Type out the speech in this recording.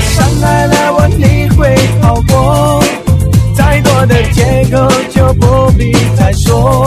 伤害了我你会好过，再多的借口就不必再说。